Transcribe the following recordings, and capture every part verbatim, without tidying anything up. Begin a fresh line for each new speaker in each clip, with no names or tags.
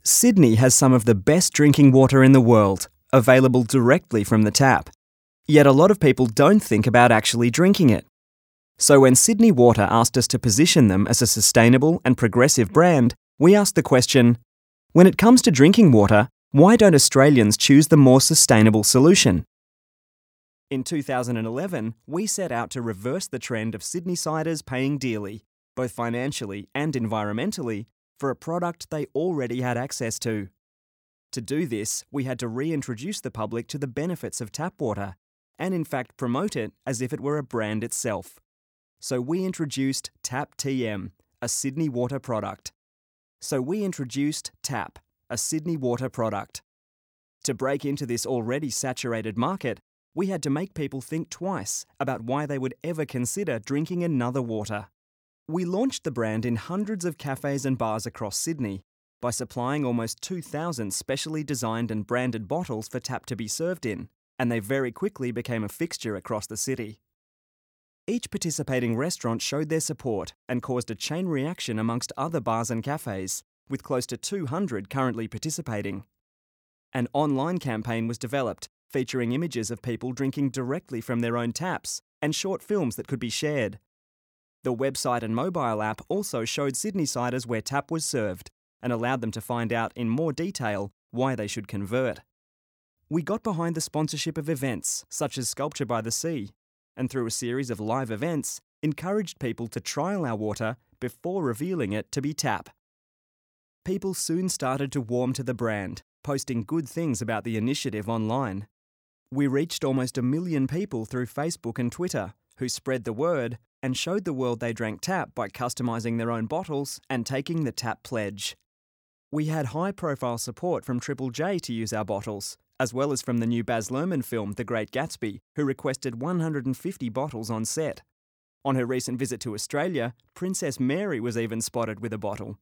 Sydney has some of the best drinking water in the world, available directly from the tap. Yet a lot of people don't think about actually drinking it. So when Sydney Water asked us to position them as a sustainable and progressive brand, we asked the question, when it comes to drinking water, why don't Australians choose the more sustainable solution? In two thousand eleven, we set out to reverse the trend of Sydneysiders paying dearly, both financially and environmentally, for a product they already had access to. To do this, we had to reintroduce the public to the benefits of tap water, and in fact promote it as if it were a brand itself. So we introduced Tap T M, a Sydney Water product. So we introduced Tap, a Sydney Water product. To break into this already saturated market, we had to make people think twice about why they would ever consider drinking another water. We launched the brand in hundreds of cafes and bars across Sydney by supplying almost two thousand specially designed and branded bottles for tap to be served in, and they very quickly became a fixture across the city. Each participating restaurant showed their support and caused a chain reaction amongst other bars and cafes, with close to two hundred currently participating. An online campaign was developed, featuring images of people drinking directly from their own taps and short films that could be shared. The website and mobile app also showed Sydneysiders where tap was served and allowed them to find out in more detail why they should convert. We got behind the sponsorship of events such as Sculpture by the Sea, and through a series of live events, encouraged people to trial our water before revealing it to be tap. People soon started to warm to the brand, posting good things about the initiative online. We reached almost a million people through Facebook and Twitter, who spread the word and showed the world they drank tap by customising their own bottles and taking the tap pledge. We had high-profile support from Triple J to use our bottles, as well as from the new Baz Luhrmann film The Great Gatsby, who requested one hundred fifty bottles on set. On her recent visit to Australia, Princess Mary was even spotted with a bottle.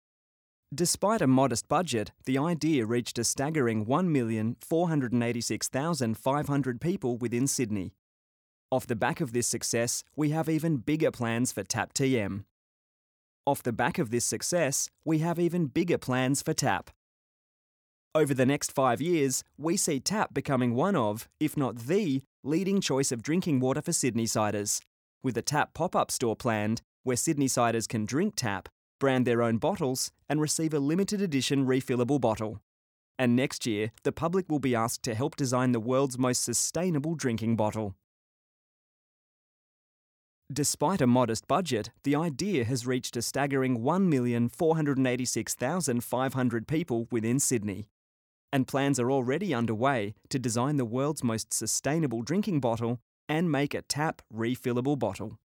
Despite a modest budget, the idea reached a staggering one million four hundred eighty-six thousand five hundred people within Sydney. Off the back of this success, we have even bigger plans for Tap T M. Off the back of this success, we have even bigger plans for Tap. Over the next five years, we see Tap becoming one of, if not the, leading choice of drinking water for Sydneysiders, with a Tap pop-up store planned where Sydneysiders can drink tap, brand their own bottles, and receive a limited edition refillable bottle. And next year, the public will be asked to help design the world's most sustainable drinking bottle. Despite a modest budget, the idea has reached a staggering one million four hundred eighty-six thousand five hundred people within Sydney. And plans are already underway to design the world's most sustainable drinking bottle and make a tap refillable bottle.